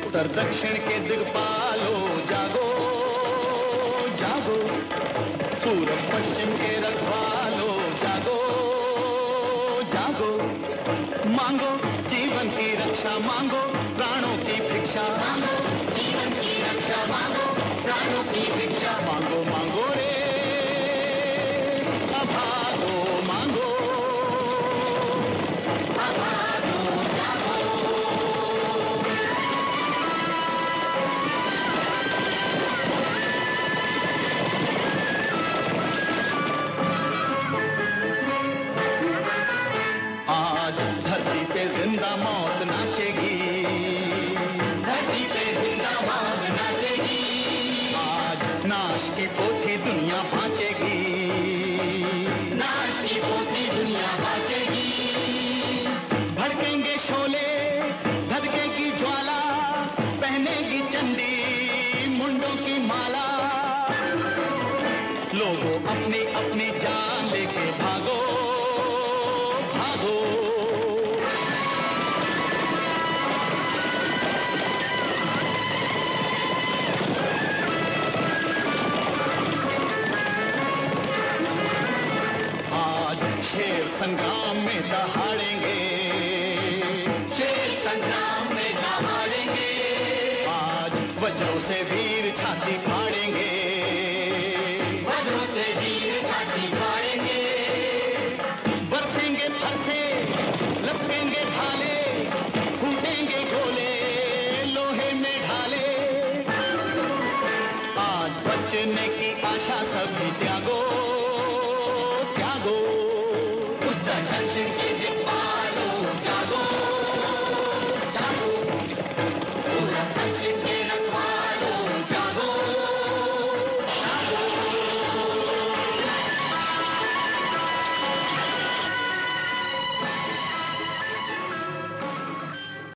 उत्तर दक्षिण के दिक्पालो जागो जागो, पूर्व पश्चिम के रखवालो जागो जागो, मांगो जीवन की रक्षा, मांगो प्राणों की भिक्षा, मांगो जीवन की रक्षा, मांगो प्राणों की भिक्षा, मांगो मांगो रे अभागो, मांगो अभागो जागो। आज धरती पे जिंदा मौत नाचेगी, धरती पे जिंदा मौत नाचेगी, आज नाश की पोथी दुनिया बांचेगी, नाश की पोथी दुनिया बांचेगी, भड़केंगे शोले धधकेगी ज्वाला, पहनेगी चंडी मुंडों की माला, लोगों अपनी अपनी जान लेके भागो भागो, आज शेर संग्राम में दहाड़ेंगे, शेर संग्राम में दहाड़ेंगे, आज वज्रों से वीर छाती फाड़ेंगे, वज्रों से वीर छाती फाड़ेंगे, बरसेंगे फरसे लपकेंगे भाले, फूटेंगे गोले लोहे में ढाले, आज बचने की आशा सभी त्यागो